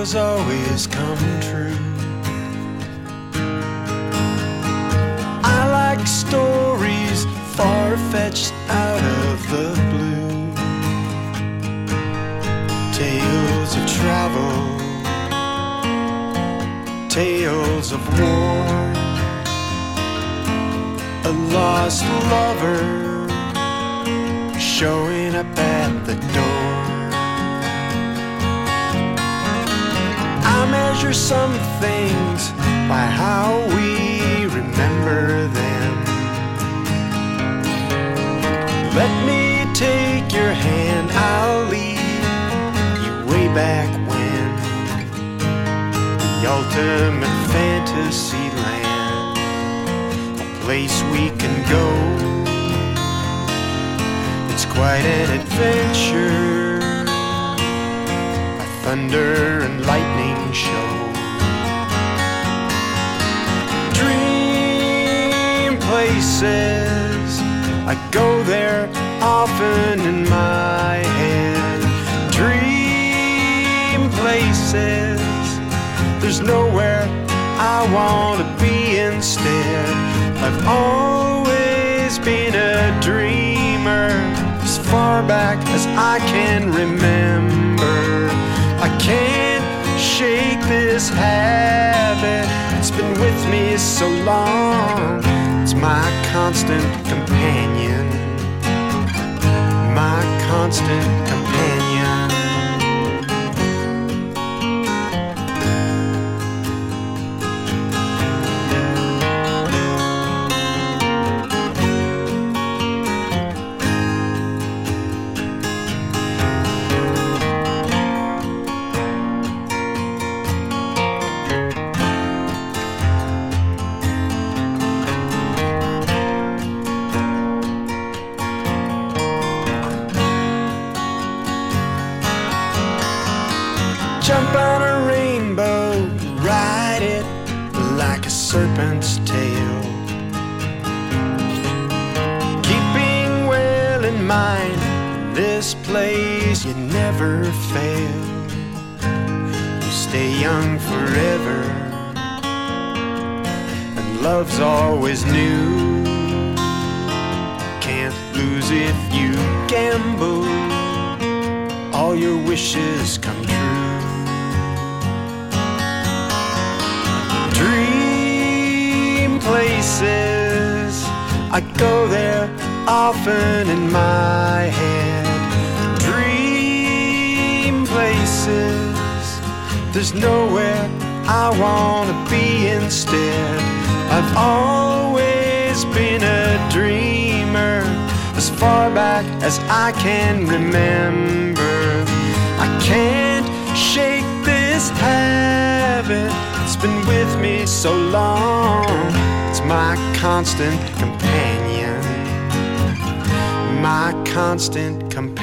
tales always come true. I like stories far-fetched out of the blue. Tales of travel, tales of war, a lost lover showing up at the door. I measure some things by how we remember them. Let me take your hand, I'll lead you way back when. The ultimate fantasy land, a place we can go. It's quite an adventure, a thunder and lightning show. Dream places, I go there often in my head. Dream places, there's nowhere I want to be instead. I've always been a dreamer, as far back as I can remember. I can't shake this habit, it's been with me so long. It's my constant companion, my constant companion. Jump on a rainbow, ride it like a serpent's tail, keeping well in mind this place you never fail. You stay young forever, and love's always new. Can't lose if you gamble, all your wishes come true. Dream places, I go there often in my head. Dream places, there's nowhere I want to be instead. I've always been a dreamer, as far back as I can remember. I can't shake this habit, it's been with me so long. It's my constant companion, my constant companion.